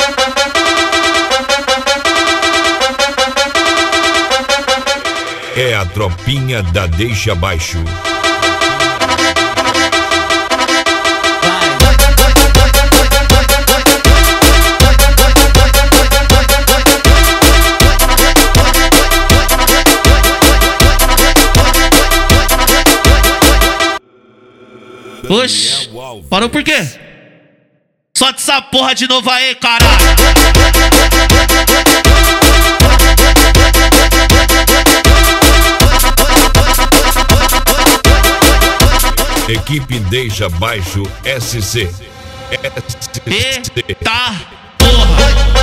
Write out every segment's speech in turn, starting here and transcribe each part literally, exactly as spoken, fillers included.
É a tropinha da Deixa Baixo. Oxi, parou por quê? Só dessa porra de novo aí, caralho. Equipe Deixa Baixo S C. Eita porra,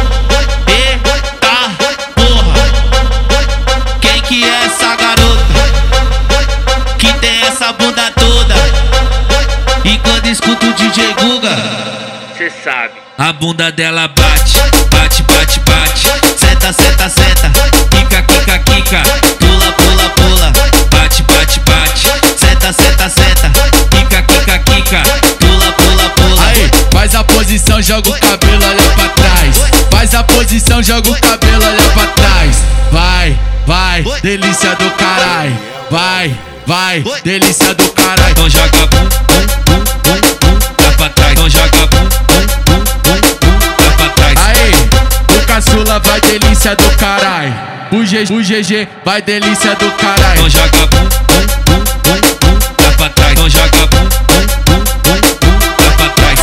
eita porra. Quem que é essa garota que tem essa bunda toda? E quando escuta o D J Guga, cê sabe, a bunda dela bate, bate, bate, bate. Senta, senta, senta, quica, quica, quica. Pula, pula, pula, bate, bate, bate. Senta, senta, senta, quica, quica, quica. Pula, pula, pula. Aí, faz a posição, joga o cabelo, olha pra trás. Faz a posição, joga o cabelo, olha pra trás. Vai, vai, delícia do caralho. Vai, vai, delícia do caralho. Então joga bum, bum, bum, bum, bum, dá pra trás. Então joga bum, bum, bum, bum, bum, dá pra trás. Aí, o caçula vai delícia do caralho. O G G, o G G vai delícia do caralho. Então joga bum, bum, bum, bum, bum, dá pra trás. Então joga bum, bum, bum, bum, bum, dá pra trás.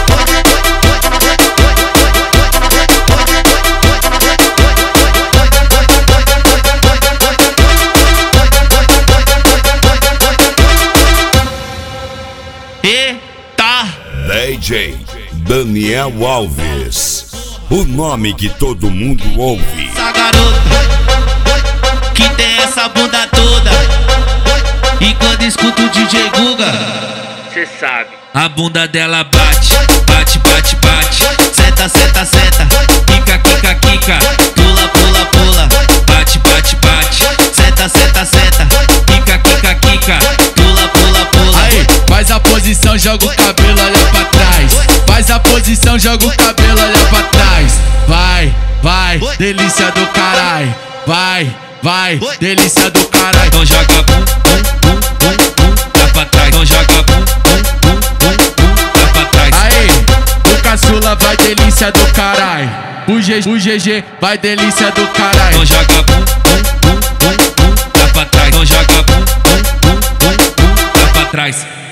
Eita! D J Daniel Alves, o nome que todo mundo ouve. Essa garota que tem essa bunda toda. E quando escuta o D J Guga, cê sabe, a bunda dela bate, bate, bate, bate. Senta, senta, senta, quica, quica, quica. Pula, pula, pula, bate, bate, bate. Senta, senta, senta, quica, quica, quica. Pula, pula, pula. Aí, faz a posição, joga o cabelo, olha pra trás. Faz a posição, joga o cabelo, olha pra trás. Vai, vai, delícia do caralho. Vai, vai, delícia do caralho. Então joga bum, bum, bum, bum, bum, dá pra trás. Então joga bum, bum, bum, bum, bum, dá pra trás. Aí, o caçula vai delícia do caralho. O G G, o G G vai delícia do caralho. Então joga bum, bum, bum, bum, bum, dá pra trás. Então joga bum, bum, bum, bum, bum, dá pra trás.